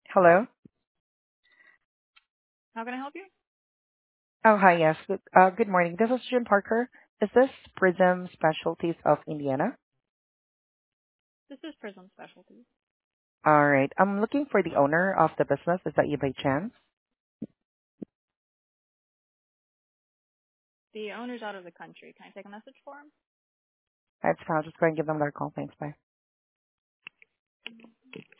Hello. How can I help you? Oh, hi. Yes. Good morning. This is Jim Parker. Is this Prism Specialties of Indiana? This is Prism Specialties. All right. I'm looking for the owner of the business. Is that you by chance? The owner's out of the country. Can I take a message for him? That's fine. I'll just go and give them their call. Thanks. Bye.